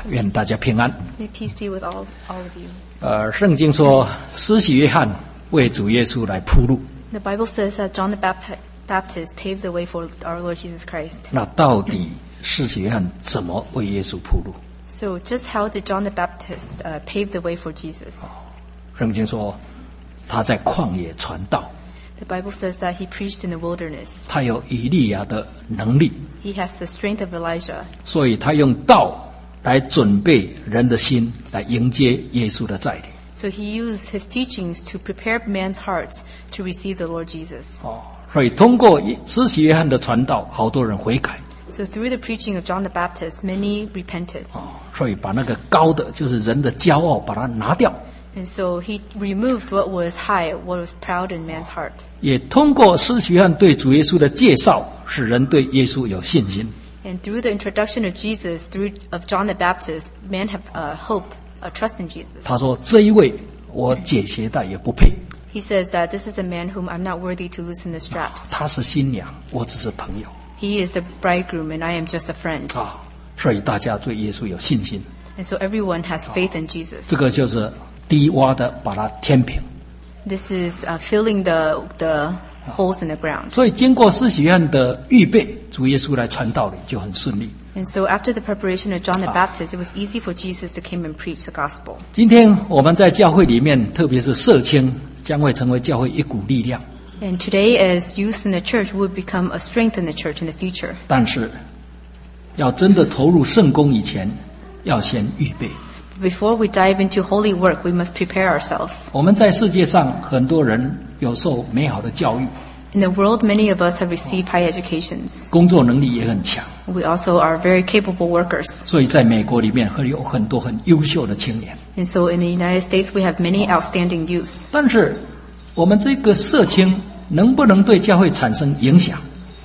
愿大家平安。 May peace be with all of you. 圣经说，施洗约翰为主耶稣来铺路。 The Bible says that John the Baptist paved the way for our Lord Jesus Christ. 那到底施洗约翰怎么为耶稣铺路？ So just how did John the Baptist pave the way for Jesus? 圣经说，他在旷野传道， The Bible says that he preached in the wilderness. 他有以利亚的能力， He has the strength of Elijah. 所以他用道来准备人的心，来迎接耶稣的再临。 So he used his teachings to prepare man's hearts to receive the Lord Jesus. 所以通过施洗约翰的传道，好多人悔改。 So through the preaching of John the Baptist, many repented. 所以把那个高的，就是人的骄傲，把它拿掉。 And so he removed what was high, what was proud in man's heart. 也通过施洗约翰对主耶稣的介绍，使人对耶稣有信心。 And through the introduction of Jesus, of John the Baptist, men have hope, trust in Jesus. 他说：“这一位，我解鞋带也不配。 He says that this is a man whom I'm not worthy to loosen the straps. 他是新娘，我只是朋友。 He is the bridegroom, and I am just a friend. ” 所以大家对耶稣有信心。 And so everyone has faith in Jesus. 这个就是低洼的把它填平。 This is filling the holes in the ground. 所以经过施洗约翰的预备，主耶稣来传道理就很顺利。 And so after the preparation of John the Baptist, it was easy for Jesus to come and preach the gospel. 今天我们在教会里面，特别是社青，将会成为教会一股力量。 And today, as youth in the church, we would become a strength in the church in the future. 但是，要真的投入圣工以前，要先预备。 Before we dive into holy work, we must prepare ourselves. 我们在世界上很多人有受美好的教育， In the world, many of us have received high educations. 工作能力也很强， We also are very capable workers. 所以在美国里面会有很多很优秀的青年。 And so in the United States, we have many outstanding youth. 但是，我们这个社青能不能对教会产生影响，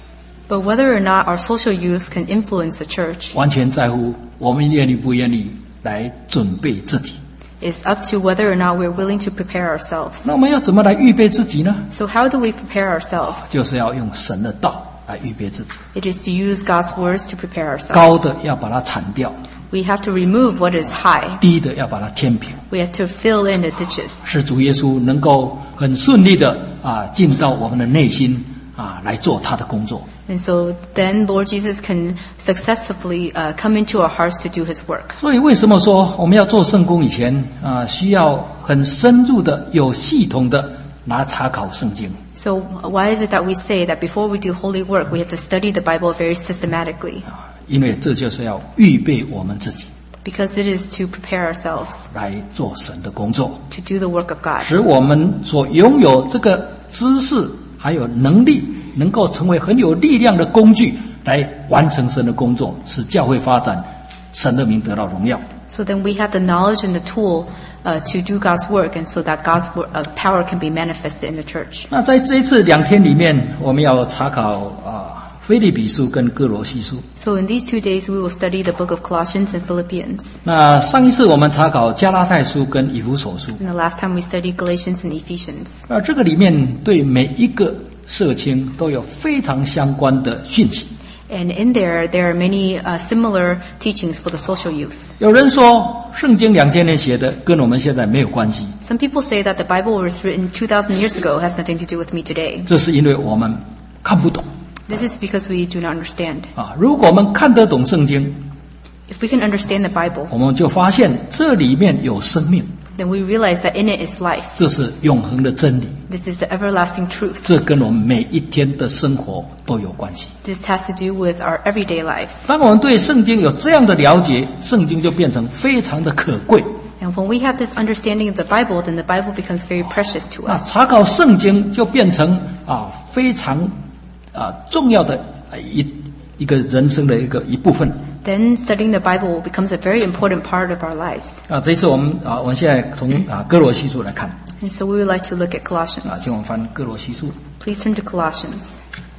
But whether or not our social youth can influence the church 完全在乎我们愿意不愿意来准备自己。 is up to whether or not we're willing to prepare ourselves. 那我们要怎么来预备自己呢？ So how do we prepare ourselves? 就是要用神的道来预备自己。 It is to use God's words to prepare 高 ourselves. 的要把它铲掉， We have to remove what is high. 低的要把它填平， We have to fill in the ditches. 使主耶稣能够很顺利的进到我们的内心来做他的工作。 And so then Lord Jesus can successfully come into our hearts to do His work. 所以为什么说我们要做圣工以前需要很深入的、有系统的来查考圣经？ So why is it that we say that before we do holy work, we have to study the Bible very systematically? 因为这就是要预备我们自己 Because it is to prepare ourselves 来做神的工作， to do the work of God. 使我们所拥有这个知识还有能力，能够成为很有力量的工具，来完成神的工作，使教会发展，神的名得到荣耀。 So then we have the knowledge and the tool to do God's work, and so that God's power can be manifested in the church. 那在这一次2天里面，我们要查考腓立比书跟哥罗西书。 So in these 2 days, we will study the book of Colossians and Philippians. 那上一次我们查考加拉太书跟以弗所书。 And the last time we studied Galatians and Ephesians. 这个里面对每一个社青都有非常相关的讯息。 And in there are many similar teachings for the social youth. 有人说，圣经2000年写的跟我们现在没有关系， Some people say that the Bible was written 2,000 years ago has nothing to do with me today. 这是因为我们看不懂。 This is because we do not understand. 如果我们看得懂圣经， If we can understand the Bible, 我们就发现这里面有生命， then we realize that in it is life. 这是永恒的真理， This is the everlasting truth. 这跟我们每一天的生活都有关系。 This has to do with our everyday lives. 当我们对圣经有这样的了解，圣经就变成非常的可贵。 And when we have this understanding of the Bible, then the Bible becomes very precious to 那 us. 查考圣经就变成非常重要的一个人生的一部分。 Then studying the Bible becomes a very important part of our lives. 这一次我们现在从哥罗西书来看。 And so we would like to look at Colossians. 请我们翻哥罗西书。 Please turn to Colossians.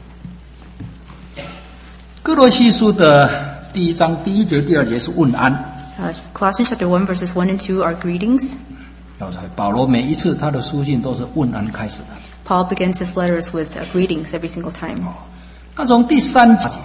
哥罗西书的1章1节、2节是问安。 Colossians chapter 1 verses 1 and 2 are greetings. 保罗每一次他的书信都是问安开始的。 Paul begins his letters with greetings every single time. 那从第3节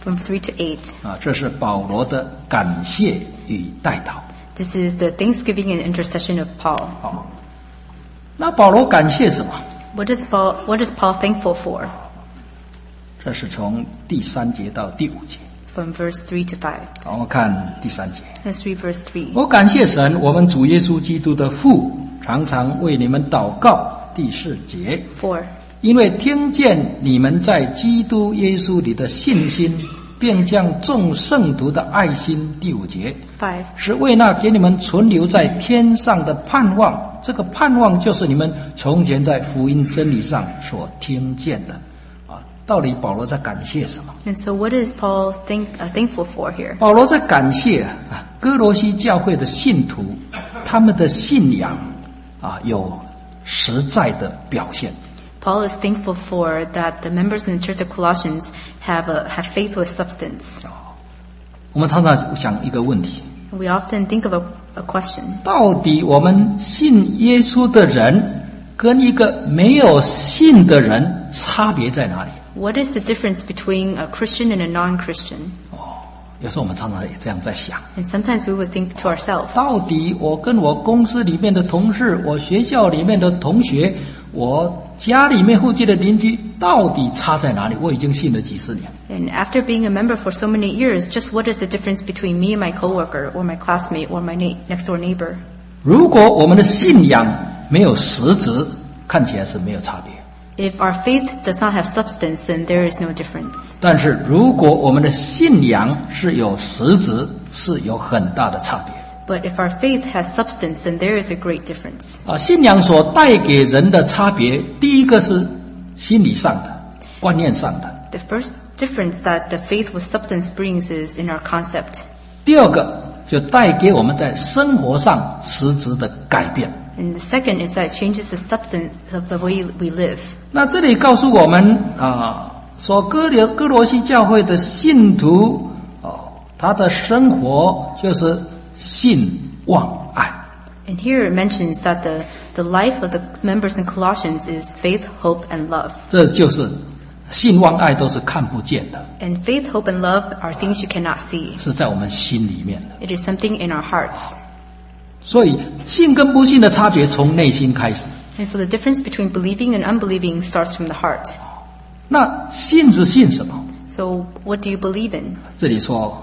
from 3 to 8. 这是保罗的感谢与代祷。 This is the thanksgiving and intercession of Paul. 好，那保罗感谢什么？ What is Paul thankful for? 这是从第3节到第5节。 From verse 3 to 5. 好，我们看第3节。 Let's read verse 3. 我感谢神，我们主耶稣基督的父，常常为你们祷告。第4节。 4. 因为听见你们在基督耶稣里的信心，并将众圣徒的爱心。第5节。 5. 是为那给你们存留在天上的盼望，这个盼望就是你们从前在福音真理上所听见的。到底保罗在感谢什么？ And so what is Paul thankful for here? 保罗在感谢哥罗西教会的信徒，他们的信仰有实在的表现。 Paul is thankful for that the members in the Church of Colossians have faith with substance. 我们常常想一个问题， We often think of a question. 到底我们信耶稣的人跟一个没有信的人差别在哪里？ What is the difference between a Christian and a non-Christian? 有时候我们常常也这样在想， And sometimes we would think to ourselves, 到底我跟我公司里面的同事，我学校里面的同学，我家里面附近的邻居，到底差在哪里？我已经信了几十年。 and after being a member for so many years, just what is the difference between me and my coworker or my classmate or my next door neighbor? 如果我们的信仰没有实质，看起来是没有差别。 If our faith does not have substance, then there is no difference. 但是如果我们的信仰是有实质，是有很大的差别。 But if our faith has substance, then there is a great difference. 信仰所带给人的差别，第一个是心理上的、观念上的。 The first difference that the faith with substance brings is in our concept. 第二个就带给我们在生活上实质的改变。 And the second is that it changes the substance of the way we live. 那这里告诉我们说哥罗西教会的信徒他的生活就是信望爱。 And here it mentions that the life of the members in Colossians is faith, hope, and love. 这就是信望爱都是看不见的， And faith, hope, and love are things you cannot see. 是在我们心里面的。 It is something in our hearts. 所以信跟不信的差别从内心开始。 And so the difference between believing and unbelieving starts from the heart. 那信是信什么？ So what do you believe in? 这里说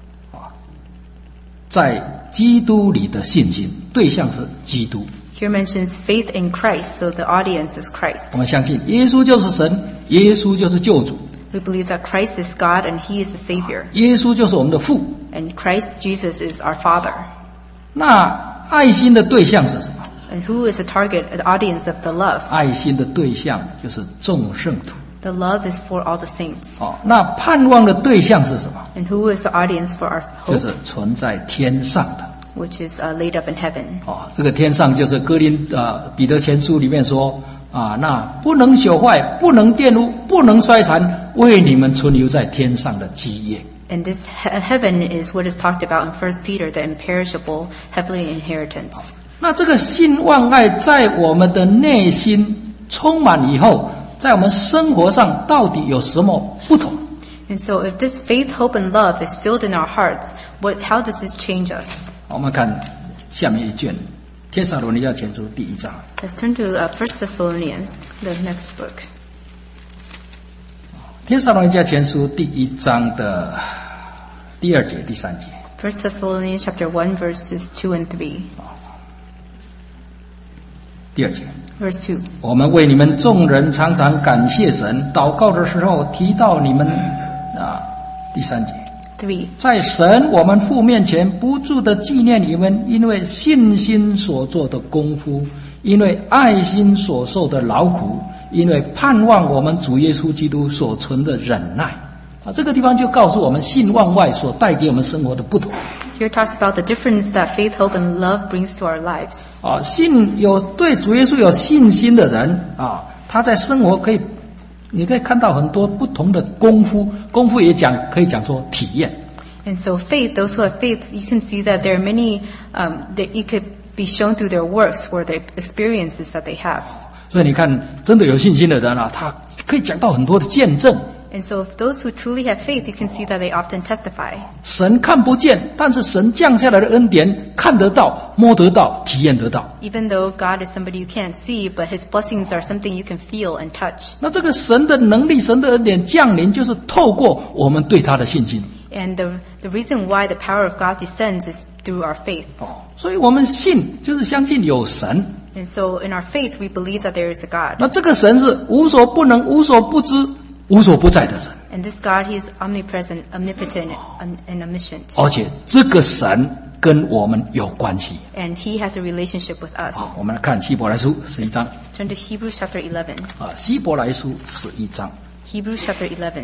在基督里的信心，对象是基督。 Here mentions faith in Christ, so the audience is Christ. 我们相信耶稣就是神，耶稣就是救主， We believe that Christ is God and He is the Savior. 耶稣就是我们的父。 And Christ Jesus is our Father. 那爱心的对象是什么？ And who is the target, the audience of the love? 爱心的对象就是众圣徒。 The love is for all the saints. 那盼望的对象是什么？ And who is the audience for our 就 hope, 是存在天上的。 which is laid up in heaven? 这个天上就是彼得前书里面说那不能朽坏，不能玷污，不能衰残，为你们存留在天上的基业。 And this heaven is what is talked about in 1 Peter, the imperishable heavenly inheritance. 那这个信望爱在我们的内心充满以后，在我们生活上到底有什么不同？ And so if this faith, hope, and love is filled in our hearts, how does this change us? 我们看下面一卷《帖撒罗尼迦前书》第1章。 Let's turn to 1 Thessalonians, the next book. 帖撒罗尼迦前书第1章的第2节、第3节。 1 Thessalonians chapter 1, verses 2 and 3. 第2节。 Verse 2. 我们为你们众人常常感谢神，祷告的时候提到你们第3节。 3. 在神我们父面前不住的纪念你们，因为信心所做的功夫，因为爱心所受的劳苦，因为盼望我们主耶稣基督所存的忍耐。这个地方就告诉我们信望外所带给我们生活的不同。 Here talks about the difference that faith, hope, and love brings to our lives. 对主耶稣有信心的人他在生活你可以看到很多不同的功夫也可以讲说体验。 And so faith, those who have faith, you can see that there are many, that it could be shown through their works or their experiences that they have. 所以你看，真的有信心的人他可以讲到很多的见证。 And so if those who truly have faith, you can see that they often testify. 神看不见，但是神降下来的恩典看得到、摸得到、体验得到。 Even though God is somebody you can't see, but His blessings are something you can feel and touch. 那这个神的能力、神的恩典降临，就是透过我们对他的信心。 And the reason why the power of God descends is through our faith. 所以我们信就是相信有神。 And so in our faith, we believe that there is a God. 那这个神是无所不能、无所不知、无所不在的神。 And this God, He is omnipresent, omnipotent, and omniscient. 而且这个神跟我们有关系。 And He has a relationship with us. 我们来看希伯来书11章。 Turn to Hebrews chapter 11. 希伯来书11章。 Hebrews chapter 11.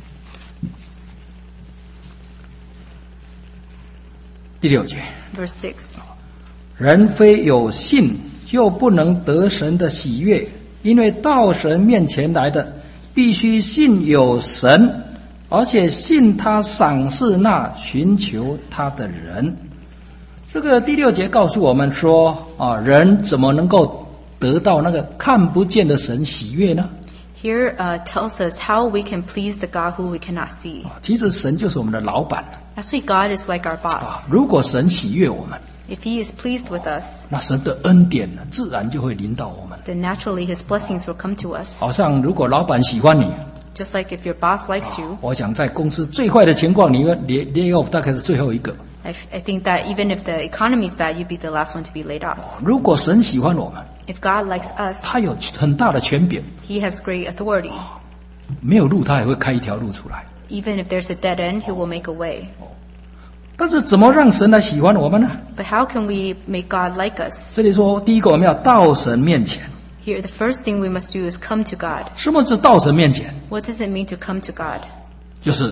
第6节。 Verse 6. 人非有信，就不能得神的喜悦，因为到神面前来的，必须信有神，而且信他赏赐那寻求他的人。这个第6节告诉我们说，人怎么能够得到那个看不见的神喜悦呢？ Here tells us how we can please the God who we cannot see. 其实神就是我们的老板。 Actually, God is like our boss. 如果神喜悦我们， If He is pleased with us, 那神的恩典呢，自然就会临到我们。 then naturally His blessings will come to us. 好像如果老板喜欢你， Just like if your boss likes you, 我想在公司最坏的情况，你lay off大概是最后一个。 I think that even if the economy is bad, you'd be the last one to be laid off. 如果神喜欢我们， If God likes us, 他有很大的权柄， He has great authority. 没有路他也会开一条路出来。 Even if there's a dead end, He will make a way. 但是怎么让神来喜欢我们呢？ But how can we make God like us? 这里说，第一个我们要到神面前。 Here, the first thing we must do is come to God. 什么是到神面前？ What does it mean to come to God? 就是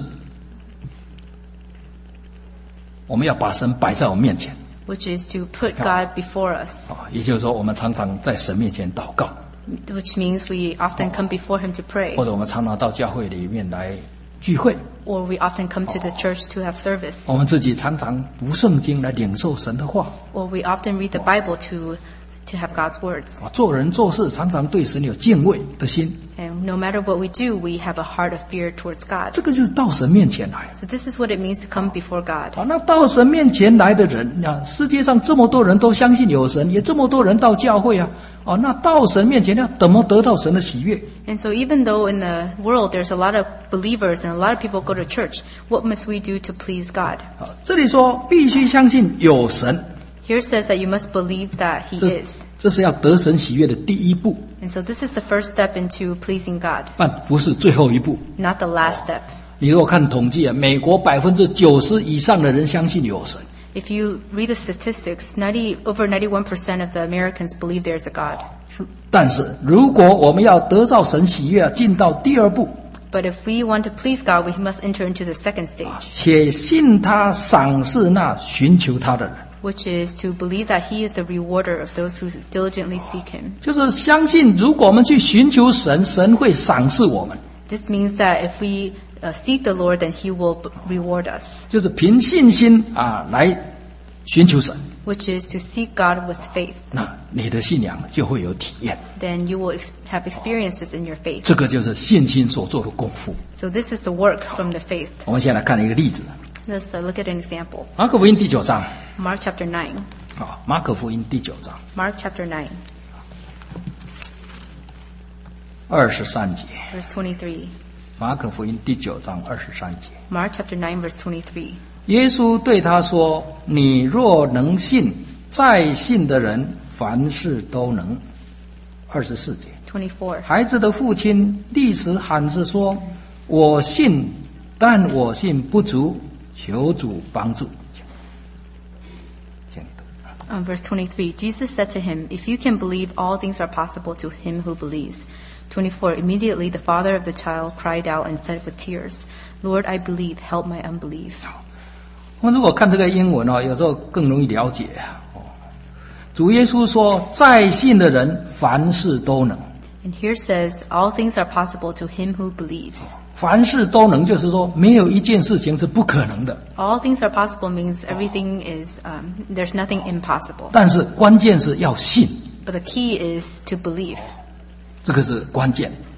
我们要把神摆在我们面前。 Which is to put God before us. 也就是说，我们常常在神面前祷告， Which means we often come before Him to pray. 或者我们常常到教会里面来聚会。 Or we often come to the church to have service. 我们自己常常读圣经来领受神的话。 Or we often read the Bible to have God's words. 做人做事常常对神有敬畏的心。 And no matter what we do, we have a heart of fear towards God. 这个就是到神面前来。 So this is what it means to come before God. 那到神面前来的人，世界上这么多人都相信有神，也这么多人到教会啊。那到神面前要怎么得到神的喜悦？ And so even though in the world there's a lot of believers and a lot of people go to church, what must we do to please God? 这里说必须相信有神。 Here it says that you must believe that He is. 这是要得神喜悦的第一步。 And so this is the first step into pleasing God, 但不是最后一步。 not the last step. 你如果看统计美国90%以上的人相信有神。 If you read the statistics, over 91% of the Americans believe there is a God. 但是如果我们要得到神喜悦，进到第二步。 But if we want to please God, we must enter into the second stage. 且信他赏赐那寻求他的人。 Which is to believe that He is the rewarder of those who diligently seek Him. 就是相信，如果我们去寻求神，神会赏赐我们。 This means that if we seek the Lord, then He will reward us. 就是凭信心来寻求神。 Which is to seek God with faith. 那你的信仰就会有体验。 Then you will have experiences in your faith. 这个就是信心所做的功夫。 So this is the work from the faith. 我们先来看一个例子。 Let's look at an example. 马可福音第9章。 Mark chapter 9. 马可福音第9章。 Mark chapter 9. 23节。 Verse 23. 马可福音第9章23节。 Mark chapter 9 verse 23. 耶稣对他说：“你若能信，在信的人凡事都能。”24节。 24. 孩子的父亲立时喊着说：“我信，但我信不足，求主帮助。” Verse 23, Jesus said to him, "If you can believe, all things are possible to him who believes." 24, immediately the father of the child cried out and said with tears, "Lord, I believe, help my unbelief." 我们如果看这个英文有时候更容易了解。主耶稣说：“在信的人凡事都能。” And here says, "All things are possible to him who believes." 凡事都能，就是说没有一件事情是不可能的。 All things are possible means everything is, there's nothing impossible. 但是关键是要信， But the key is to believe. 这个是关键。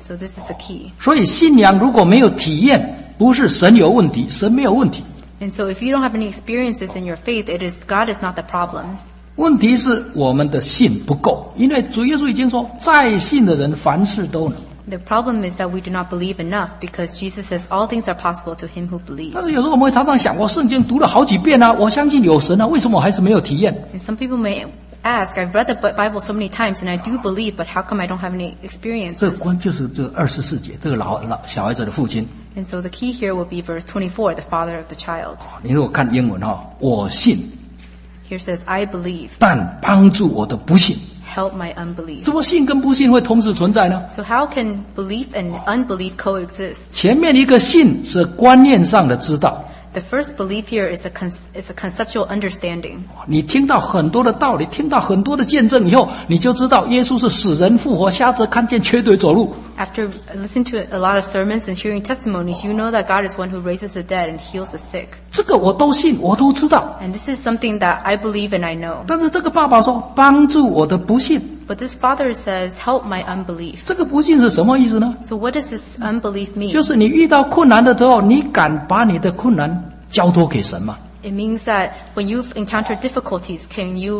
So this is the key. 所以信仰如果没有体验，不是神有问题，神没有问题。 And so if you don't have any experiences in your faith, God is not the problem. 问题是我们的信不够，因为主耶稣已经说，在信的人凡事都能。 The problem is that we do not believe enough, because Jesus says all things are possible to him who believes. 但是有时候我们会常常想，我圣经读了好几遍啊，我相信有神啊，为什么我还是没有体验？ And some people may ask, I've read the Bible so many times and I do believe, but how come I don't have any 这 experiences? 关就是这24节，这个小孩子的父亲。 And so the key here will be verse 24, the father of the child. 你如果看英文哈，我信， Here says, I believe, 但帮助我的不信。 help my unbelief. 怎么信跟不信会同时存在呢？ So how can belief and unbelief coexist? 前面一个信是观念上的知道， The first belief here is a conceptual understanding. 你听到很多的道理，听到很多的见证以后，你就知道耶稣是死人复活，瞎子看见，瘸腿走路。 After listening to a lot of sermons and hearing testimonies, you know that God is one who raises the dead and heals the sick. 这个我都信，我都知道。 And this is something that I believe and I know. 但是这个爸爸说，帮助我的不信， But this father says, help my unbelief. 这个不信是什么意思呢？ So what does this unbelief mean? 就是你遇到困难的时候，你敢把你的困难交托给神吗？ It means that when you've encountered difficulties, can you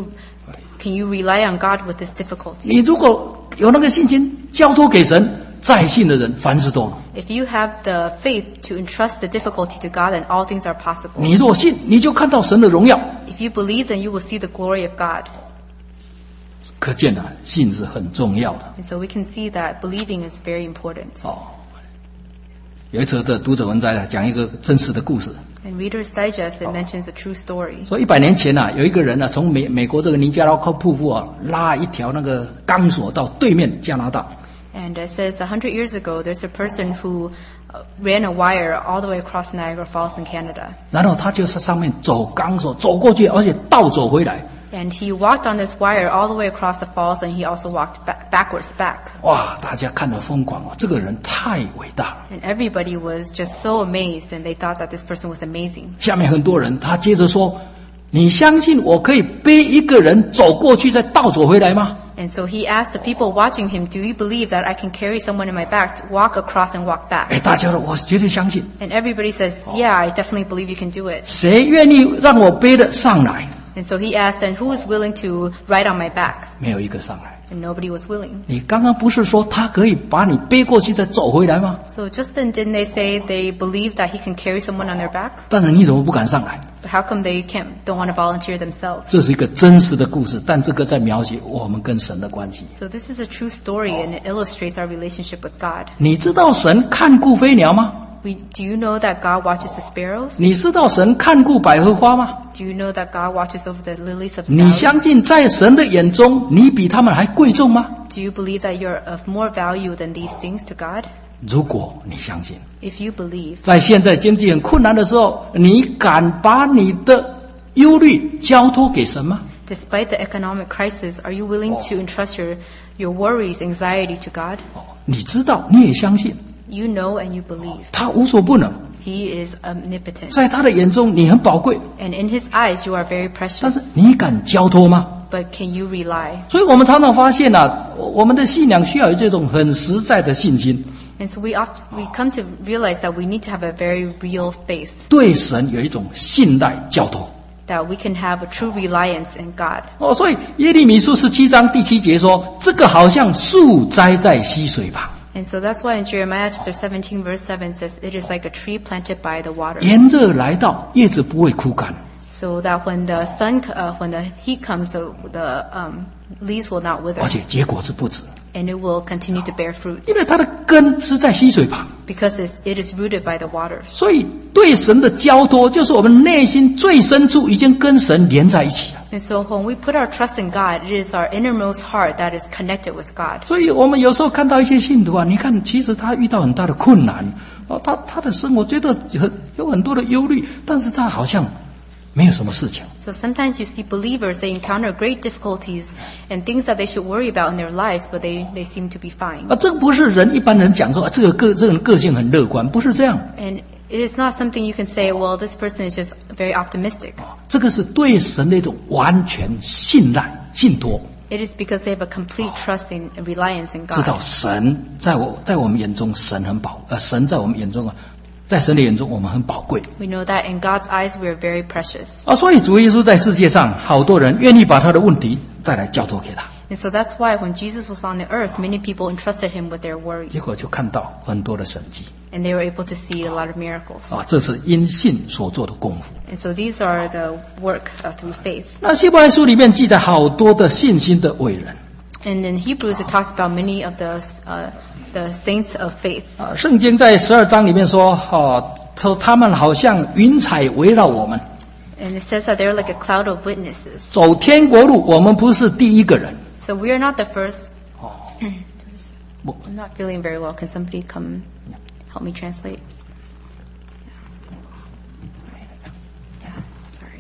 rely on God with this difficulty? 你如果有那个信心交托给神，在信的人凡事都能。 If you have the faith to entrust the difficulty to God, then all things are possible. 你若信，你就看到神的荣耀。 If you believe, then you will see the glory of God. 可见啊，信是很重要的。 And so we can see that believing is very important. 有一次的读者文摘讲一个真实的故事， In Reader's Digest, it mentions a true story. 说100年前啊，有一个人啊，从美国这个尼加拉瓜瀑布啊，拉一条那个钢索到对面加拿大。 And it says 100 years ago, there's a person who ran a wire all the way across Niagara Falls in Canada. 然后他就在上面走钢索走过去，而且倒走回来。 And he walked on this wire all the way across the falls, and he also walked backwards back. 哇，大家看得疯狂啊！这个人太伟大了。 And everybody was just so amazed, and they thought that this person was amazing. 下面很多人，他接着说：“你相信我可以背一个人走过去，再倒走回来吗？” And so he asked the people watching him, do you believe that I can carry someone in my back to walk across and walk back? 大家说我绝对相信。 And everybody says, yeah, I definitely believe you can do it. 谁愿意让我背得上来？ And so he asked, and who is willing to ride on my back? 没有一个上来。 And nobody was willing. 你刚刚不是说他可以把你背过去再走回来吗？ So just then, didn't they say they believe that he can carry someone on their back? 但是你怎么不敢上来？ But how come they don't want to volunteer themselves? 这是一个真实的故事，但这个在描写我们跟神的关系。 So this is a true story, and it illustrates our relationship with God. 你知道神看顾飞鸟吗？ Do you know that God watches the sparrows? 你知道神看顾百合花吗？ Do you know that God watches over the lilies of the 你 valley? 相信在神的眼中，你比他们还贵重吗？ Do you believe that you're of more value than these things to God? 如果你相信， If you believe, 在现在经济很困难的时候，你敢把你的忧虑交托给神吗？ despite the economic crisis, are you willing to entrust your worries, anxiety to God? 你知道，你也相信， You know and you believe. 他无所不能， He is omnipotent. 在他的眼中你很宝贵， And in His eyes, you are very 但是 precious. 你敢交托吗？ But can you rely? 所以我们常常发现啊，我们的信仰需要有这种很实在的信心， And so we come to realize that we need to have a very real faith, 对神有一种信赖交托。 that we can have a true reliance in God. 所以耶利米书17章第7节说，这个好像树栽在溪水旁， And so that's why in Jeremiah chapter 17 verse 7 says, it is like a tree planted by the waters. 炎热来到，叶子不会枯干。 So that when the heat comes, the leaves will not wither, 而且结果子不止， and it will continue to bear fruit, 因为它的根是在溪水旁。 because it is rooted by the waters. 所以对神的交托，就是我们内心最深处已经跟神连在一起了。 And so when we put our trust in God, it is our innermost heart that is connected with God. 所以我们有时候看到一些信徒啊，你看，其实他遇到很大的困难，他的生活觉得有很多的忧虑，但是他好像没有什么事情。 So sometimes you see believers, they encounter great difficulties and things that they should worry about in their lives, but they seem to be fine. 这不是一般人讲说，这个人个性很乐观，不是这样。 And it is not something you can say, well, this person is just very optimistic. 这个是对神的一种完全信赖、信托。 It is because they have a complete trust and reliance in 知道 God. 神在我们眼中神很神在我们眼中在神的眼中我们很宝贵 We know that in God's eyes we are very precious. 所以主耶稣在世界上，好多人愿意把他的问题再来交托给他， And so that's why when Jesus was on the earth, many people entrusted him with their worries. 结果就看到很多的神迹 And they were able to see a lot of miracles. 这是因信所做的功夫。 And so these are the work through faith. 那希伯来书里面记载好多的信心的伟人 And in Hebrews, it talks about many of the saints of faith. 圣经在12章里面说说他们好像云彩围绕我们， And it says that they're like a cloud of witnesses. 走天国路，我们不是第一个人。 So we are not the first. I'm not feeling very well. Can somebody come help me translate? Yeah, sorry.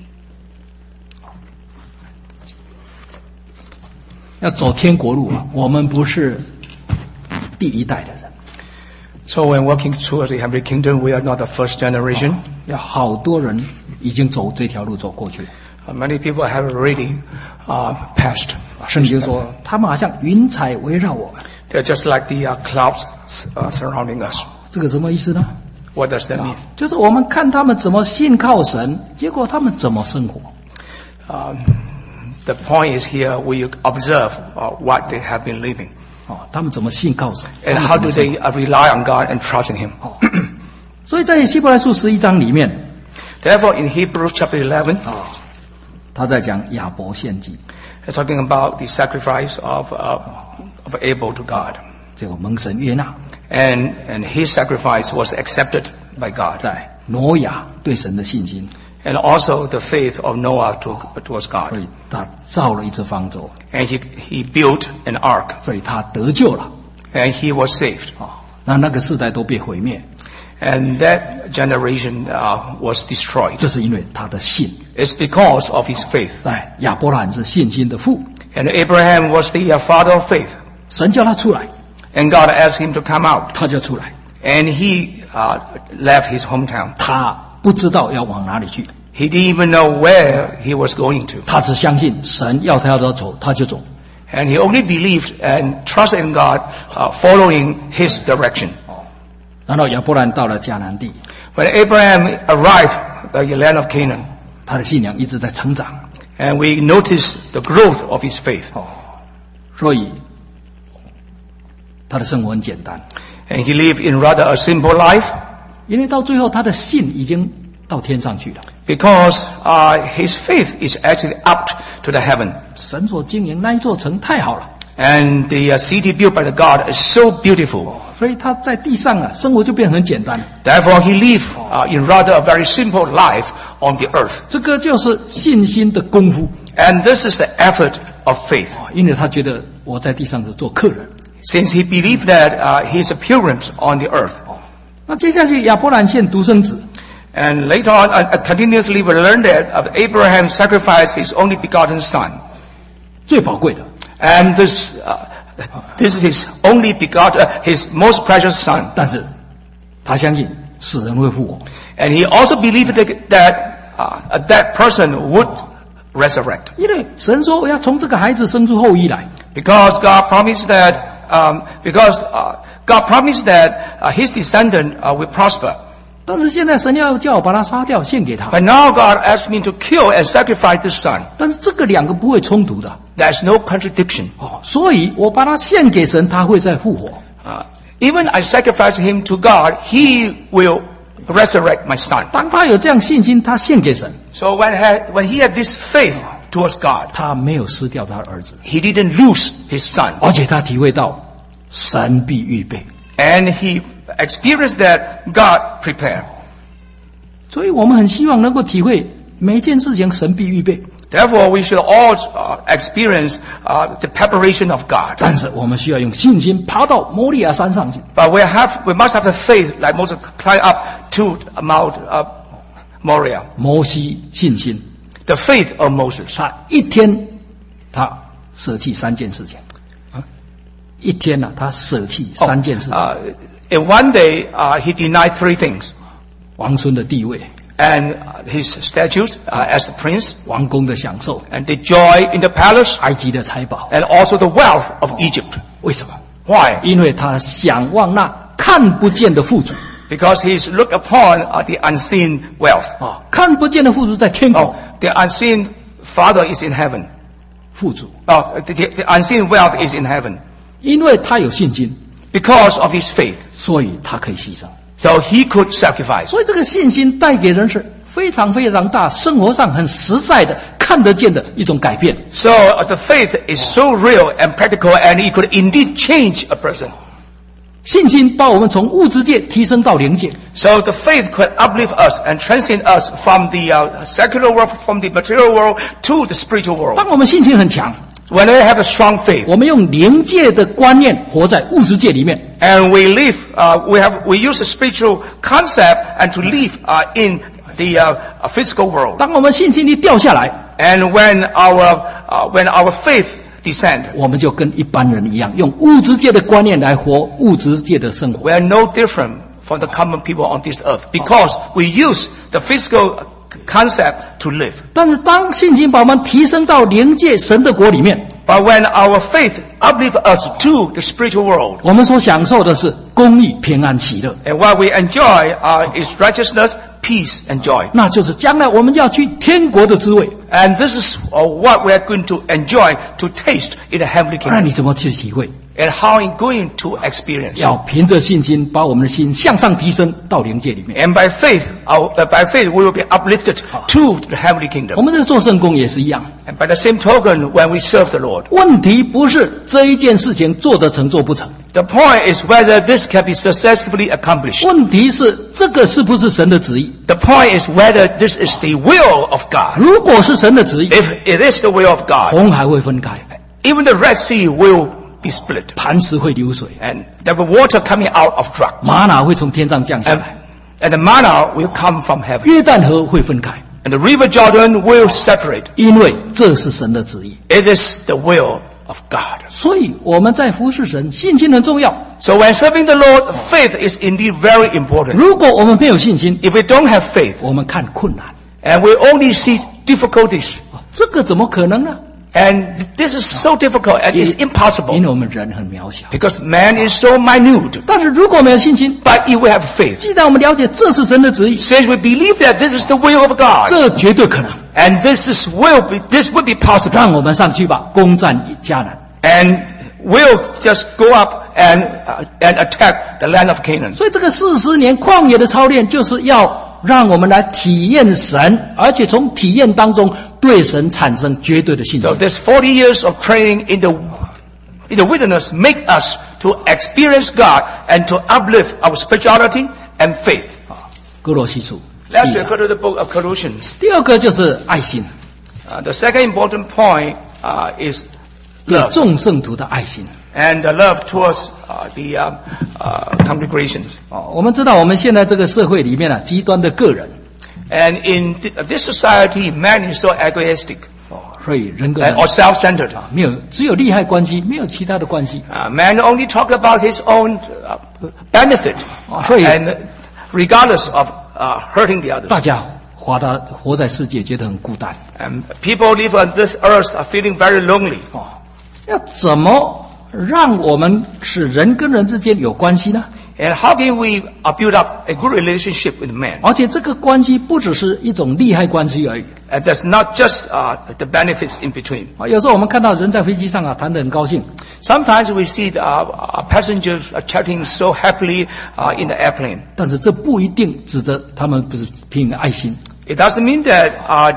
要走天国路我们不是第一代的人。 So when walking towards the heavenly kingdom, we are not the first generation. 要好多人已经走这条路走过去了。 Many people have already passed. 圣经说，他们好像云彩围绕我们。 They're just like the clouds surrounding us. 这个什么意思呢？ What does that mean? 就是我们看他们怎么信靠神，结果他们怎么生活。 The point is here we observe what they have been living. 他们怎么信靠神 And how do they rely on God and trust in Him? 所以在希伯来书11章里面， Therefore, in Hebrews chapter 11, 他在讲亚伯献祭， it's talking about the sacrifice of Abel to God. 结果蒙神悦纳。 And his sacrifice was accepted by God. 在挪亚对神的信心， And also the faith of Noah towards 所 God. 以他造了一只方舟， And he built an ark. 所以他得救了。 And he was saved. 那个世代都被毁灭， And that generation was destroyed. 这是因为他的信。 It's because of his faith. 亚伯拉罕是信心的父， And Abraham was the father of faith. 神叫他出来， And God asked him to come out. 他就出来。 And he left his hometown. 他不知道要往哪里去， He didn't even know where he was going to. 他只相信神要他走，他就走。 And he only believed and trusted in God, following his direction. 然后亚伯兰到了迦南地， When Abraham arrived at the land of Canaan, 他的信仰一直在成长， and we notice the growth of his faith. 所以他的生活很简单， And he lived in rather a simple life 因为到最后他的信已经到天上去了。 because his faith is actually up to the heaven. 神所经营那一座城太好了， And the city built by the God is so beautiful. 所以他在地上生活就变得很简单。 Therefore, he lived in rather a very simple life on the earth. 这个就是信心的功夫， And this is the effort of faith. 因为他觉得我在地上是做客人。 Since he believed that his appearance on the earth. 那接下去亚伯兰献独生子， And later on, continuously we learn that Abraham sacrificed his only begotten son. 最宝贵的， And this is his only begotten, his most precious son. 但是他相信死人会复活， And he also believed that person would resurrect. 因为神说我要从这个孩子生出后裔来。 Because God promised that, God promised that his descendant will prosper. 但是现在神要叫我把他杀掉，献给他。 But now God asked me to kill and sacrifice this son. 但是这个两个不会冲突的， There's no contradiction. 所以我把他献给神，他会再复活。 Even I sacrifice him to God, he will resurrect my son. 当他有这样信心，他献给神， So when he had this faith towards God, 他没有失掉他的儿子， he didn't lose his son. 而且他体会到神必预备。 And he experienced that God prepared. 所以我们很希望能够体会每一件事情神必预备， Therefore, we should all experience the preparation of God. 但是我们需要用信心爬到摩利亚山上去。 But we must have the faith, like Moses climbed up to Mount Moriah. 摩西信心， The faith of Moses. 他一天他舍弃3件事情，一天他舍弃3件事情： In one day, he denied 3 things. 王孙的地位， and his statues as the prince, 王宫的享受， and the joy in the palace, 埃及的财宝。 and also the wealth of Egypt. 为什么？ Why? 因为他想望那看不见的富足 Because he's looked upon the unseen wealth. 啊，看不见的富足在天国 Oh, the unseen Father is in heaven. 富足， Oh, the unseen wealth is in heaven. 因为他有信心， Because of his faith. 所以他可以牺牲。 So he could sacrifice. 所以这个信心带给人是非常非常大，生活上很实在的、看得见的一种改变。 So the faith is so real and practical, and it could indeed change a person. 信心把我们从物质界提升到灵界。 So the faith could uplift us and transcend us from the secular world, from the material world to the spiritual world. 当我们信心很强， When I have a strong faith, 我们用灵界的观念活在物质界里面， and we live, we use a spiritual concept and to live in the physical world. 当我们信心力掉下来， And when our faith descend, 我们就跟一般人一样，用物质界的观念来活物质界的生活。 we are no different from the common people on this earth because we use the physical concept to live. 但是当信心把我们提升到灵界神的国里面， But when our faith uplifts us to the spiritual world, 我们所享受的是公义、平安、喜乐， and what we enjoy is righteousness, peace, and joy. 那就是将来我们要去天国的滋味。 And this is what we are going to enjoy, to taste in the heavenly 那 kingdom. 你怎么去体会？ And how are you going to experience? 要凭着信心，把我们的心向上提升到灵界里面。 And by faith, we will be uplifted to the heavenly 我 kingdom. 们这做圣工也是一样。 And by the same token, when we serve the Lord, 问题不是这一件事情做得成做不成， the point is whether this can be successfully accomplished. 问题是这个是不是神的旨意？ The point is whether this is the will of God. 如果是神的旨意， If it is the will of God, 红海会分开， even the Red Sea will be split, 磐石会流水， and there will be water coming out of drought, 玛瑙会从天上降下 and, 来， and the manna will come from heaven, 约旦河会分开， and the river Jordan will separate. 因为这是神的旨意。 It is the will of God. 所以我们在服侍神，信心很重要。 So when serving the Lord, faith is indeed very important. 如果我们没有信心， If we don't have faith, 我们看困难， and we only see difficulties, 这个怎么可能呢？ and this is so difficult and it's 因 impossible 为我们人很渺小。 because man is so minute. 但是如果没有信心， But if we have faith, 既然我们了解这是神的旨意， since we believe that this is the will of God, 这绝对可能。 and this would be possible, 让我们上去吧，攻占迦南。 and we'll just go up and attack the land of Canaan. 所以这个40年旷野的操练，就是要让我们来体验神，而且从体验当中对神产生绝对的信心 So。this 40 years of training in the wilderness make us to experience God and to uplift our spirituality and faith. 哥罗西书 Let's 第一章 refer to the book of Colossians. 第二个就是爱心， The second important point is 对 love, 众圣徒的爱心。 and the love towards the congregations. 我们知道我们现在这个社会里面极端的个人， And in this society, man is so egoistic 所以人跟人 or self-centered. 没有只有利害关系，没有其他的关系。 Man only talk about his own benefit, 所以 and regardless of hurting the others. 大家活在世界觉得很孤单。 And people live on this earth are feeling very lonely. 要怎么让我们使人跟人之间有关系呢？ And how can we build up a good relationship with man? 而且这个关系不只是一种利害关系而已。 And that's not just the benefits in between. 有时候我们看到人在飞机上谈得很高兴， Sometimes we see passengers chatting so happily in the airplane. 但是这不一定指着他们不是凭爱心 It doesn't mean that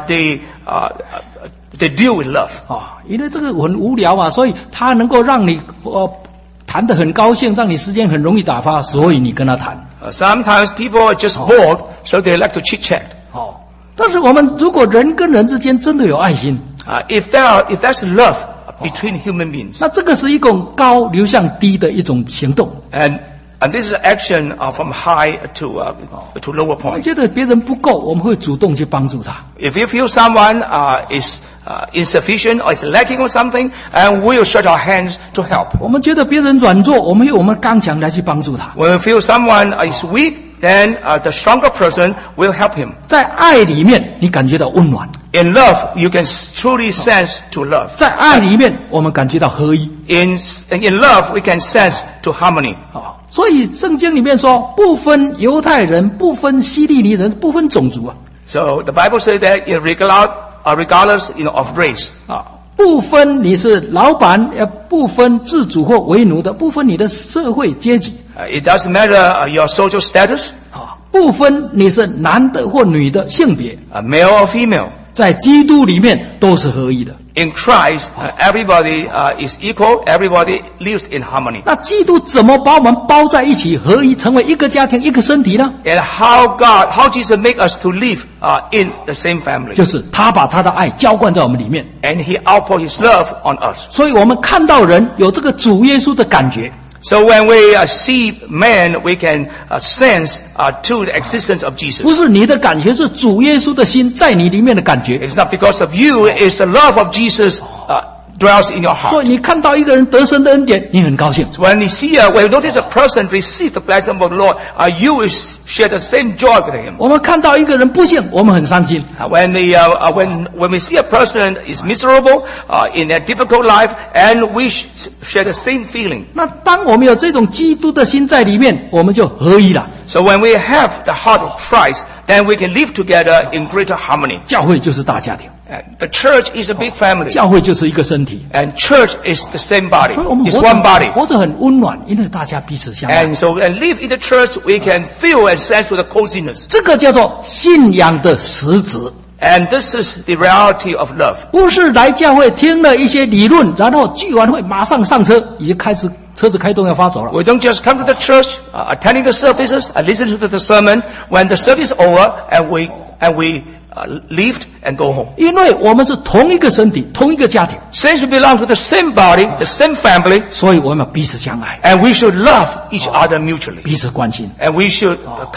they deal with love. 因为这个很无聊嘛，所以他能够让你谈得很高兴，让你时间很容易打发，所以你跟他谈。 Sometimes people are just bored, so they like to chit chat. 但是我们如果人跟人之间真的有爱心， If that's love between human beings, 那这个是一种高流向低的一种行动。 and this is action from high to lower 我们 point. 觉得别人不够，我们会主动去帮助他。 If you feel someone is insufficient or is lacking or something, and we'll stretch our hands to help. 我们觉得别人软弱，我们用我们刚强来去帮助他。 When we feel someone is weak, then the stronger person will help him. 在爱里面，你感觉到温暖； In love, you can truly sense to love. 在爱里面，我们感觉到合一。 In love, we can sense to harmony. 所以圣经里面说，不分犹太人，不分希利尼人，不分种族啊。 So the Bible says that regardless, of race. 不分你是老板，不分自主或为奴的，不分你的社会阶级。 It doesn't matter your social status. 不分你是男的或女的性别， Male or female. 在基督里面都是合一的。 In Christ, everybody is equal. Everybody lives in harmony. 那基督怎么把我们包在一起，合一，成为一个家庭、一个身体呢？ And how Jesus make us to live in the same family. 就是他把他的爱浇灌在我们里面， And He outpour His love on us. 所以我们看到人有这个主耶稣的感觉。 So when we see man, we can sense to the existence of Jesus. 不是你的感觉，是主耶稣的心在你里面的感觉。 It's not because of you, it's the love of Jesus dwells in your 所 heart. 以你看到一个人得神的恩典，你很高兴。 When you notice a person receive the blessing of the Lord, you will share the same joy with him. 我们看到一个人不幸，我们很伤心。 When we see a person is miserable in a difficult life, and we share the same feeling. 那当我们有这种基督的心在里面，我们就合一了。 So when we have the heart of Christ, then we can live together in greater harmony. 教会就是大家庭， The church is a big family, 教会就是一个身体， and church is the same body. 所以我们 It's one body. 活得很温暖，因为大家彼此相爱。 And so, and live in the church, we can feel and sense to the coziness. 这个叫做信仰的实质， And this is the reality of love. 不是来教会听了一些理论，然后聚完会马上上车，已经开始车子开动要发走了。 We don't just come to the church, attending the services, and listen to the sermon. When the service is over, and we leave and go home. 因为我们是同一个身体，同一个家庭， Since we belong to the same body, the same family, 所以我们要彼此相爱， and we should love each other mutually. 彼此关心， And we should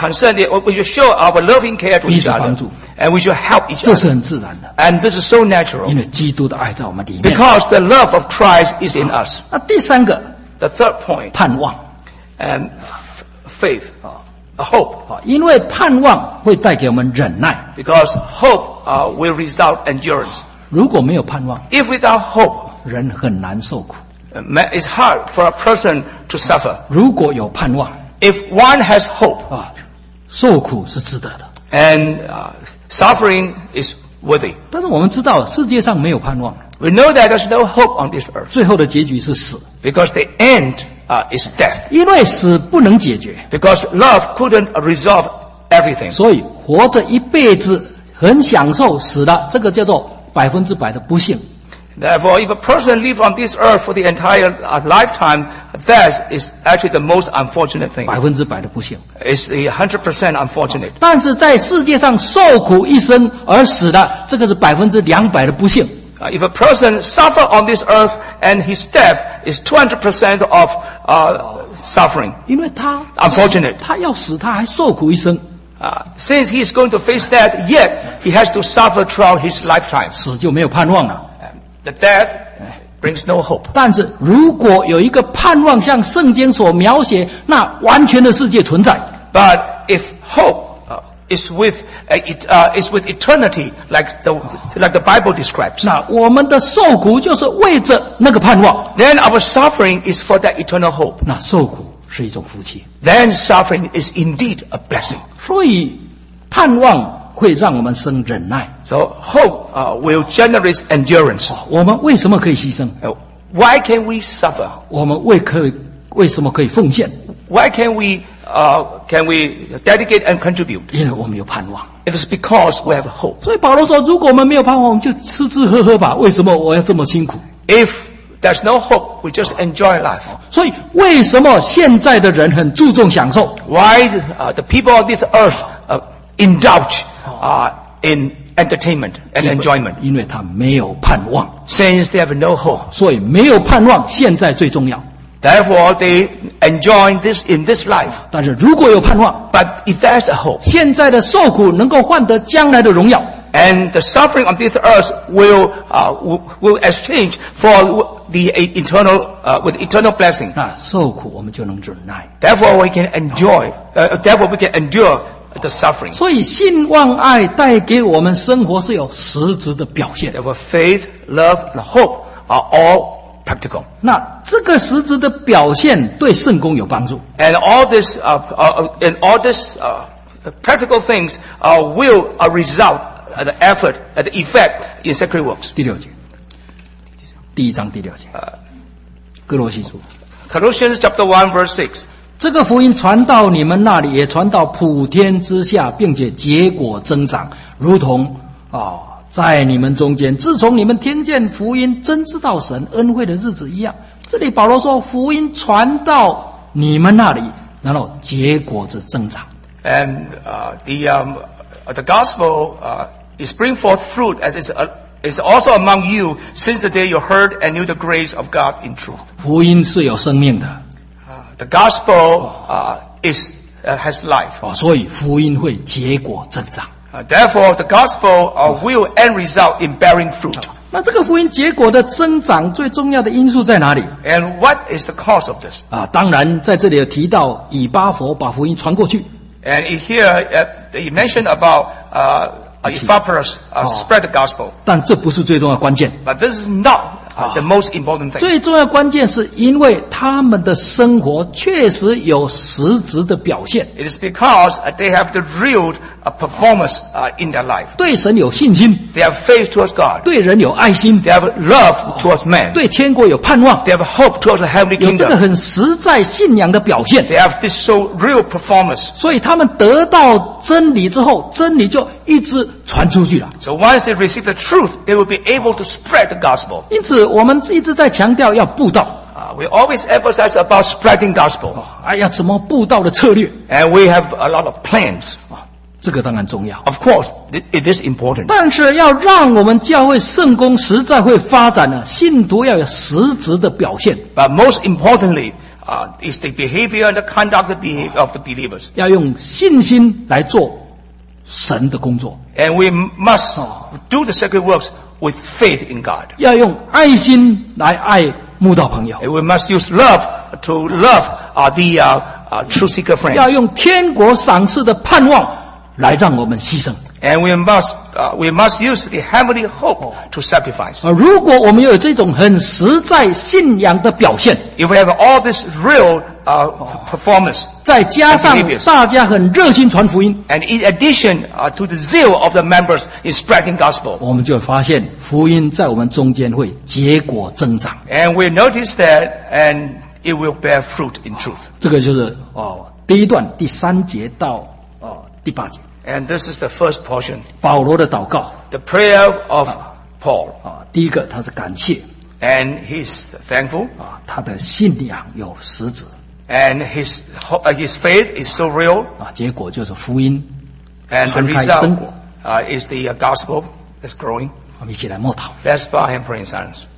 we should show our loving care to each 彼此帮 other. 助。 And we should help each 这是 other. 很自然的， And this is so natural. 因为基督的爱在我们里面。 Because the love of Christ is in us. 那第三个 The third point, 盼望 and faith, a hope. 因为盼望会带给我们忍耐， Because hope will result endurance. 如果没有盼望， If without hope, 人很难受苦； it's hard for a person to suffer. 如果有盼望， If one has hope, 受苦是值得的。 and suffering is worthy. 但是我们知道世界上没有盼望， We know that there's no hope on this earth. 最后的结局是死， Because the end is death. 因为死不能解决， Because love couldn't resolve everything. 所以活着一辈子很享受，死了这个叫做100%的不幸。 Therefore, if a person lives on this earth for the entire lifetime, that is actually the most unfortunate thing. 100%的不幸。 It's the 100% unfortunate. 但是在世界上受苦一生而死的，这个是200%的不幸。 If a person suffer on this earth and his death is 200% of suffering, 因为他 Unfortunate. 他要死，他还受苦一生， since he is going to face death, yet he has to suffer throughout his lifetime. 死就没有盼望了。 The death brings no hope. 但是如果有一个盼望，像圣经所描写那完全的世界存在， But if hope is with eternity, like the Bible describes, 那我们的受苦就是为着那个盼望。 then our suffering is for that eternal hope. 那受苦是一种福气， Then suffering is indeed a blessing. 所以盼望会让我们生忍耐。 So hope will generate endurance. 我们为什么可以牺牲？ Why can we suffer? 我们为什么可以奉献？ Why can we dedicate and contribute? 因为我们有盼望。 It is because we have hope. 所以保罗说，如果我们没有盼望，我们就吃吃喝喝吧。为什么我要这么辛苦？ If there's no hope, we just enjoy life. 所以为什么现在的人很注重享受？ Why the people of this earth indulge in entertainment and enjoyment? 因为他没有盼望， Since they have no hope. 所以没有盼望，现在最重要。 Therefore, they enjoy this in this life. 但是如果有盼望， But if there's a hope, 现在的受苦能够换得将来的荣耀。 and the suffering of this earth will exchange for the eternal with eternal blessing. 那受苦我们就能忍耐。 Therefore, we can therefore we can endure the suffering. 所以信望爱带给我们生活是有实质的表现。 Therefore, faith, love, and hope are all practical. 那这个实质的表现对圣工有帮助。 And all this practical things will result the effort, the effect in sacred works. 第6节，第1章第6节，哥罗西书。 Colossians chapter 1 verse 6. 这个福音传到你们那里，也传到普天之下，并且结果增长，如同在你们中间，自从你们听见福音，真知道神恩惠的日子一样。这里保罗说，福音传到你们那里，然后结果子增长。 And the gospel is bring forth fruit as is also among you since the day you heard and knew the grace of God in truth. 福音是有生命的， The gospel has life. 所以福音会结果增长。 Therefore, the gospel will end result in bearing fruit. 那这个福音结果的增长最重要的因素在哪里？ And what is the cause of this? 当然在这里有提到以巴弗把福音传过去。 And here he mentioned about Epaphras spread the gospel. 但这不是最重要的关键。 But this is not the most important thing. 最重要的关键是因为他们的生活确实有实质的表现， It is because they have the real performance in their life. 对神有信心， They have faith towards God. 对人有爱心， They have love towards man. 对天国有盼望， They have hope towards the heavenly 有这个 kingdom. 很实在信仰的表现。 They have this so real performance. 所以他们得到真理之后，真理就一直传出去了。 So once they receive the truth, they will be able to spread the gospel. 因此，我们一直在强调要布道。 We always emphasize about spreading gospel. 要怎么布道的策略？ And we have a lot of plans. 这个当然重要。 Of course, it is important. 但是要让我们教会圣工实在会发展呢，信徒要有实质的表现， But most importantly, is the behavior and the conduct of the believers. 要用信心来做神的工作， And we must do the sacred works with faith in God. 要用爱心来爱慕道朋友， And we must use love to love the true seeker 要 friends. 用天国赏赐的盼望来让我们牺牲。 And we must use the heavenly hope to sacrifice. 如果我们有这种很实在信仰的表现， If we have all this real performance, 再加上大家很热心传福音， and in addition to the zeal of the members in spreading gospel, 我们就会发现福音在我们中间会结果增长。 and we notice that, and it will bear fruit in truth. 这个就是第一段第3节到第8节， And this is the first portion, 保罗的祷告。 the prayer of Paul. 第一个他是感谢， And he's thankful, 他的信仰有实质， and his faith is so real, 结果就是福音 and the 传开 result 真果。 is the gospel that's growing. 我们一起来默祷。 Let's bow and pray in silence.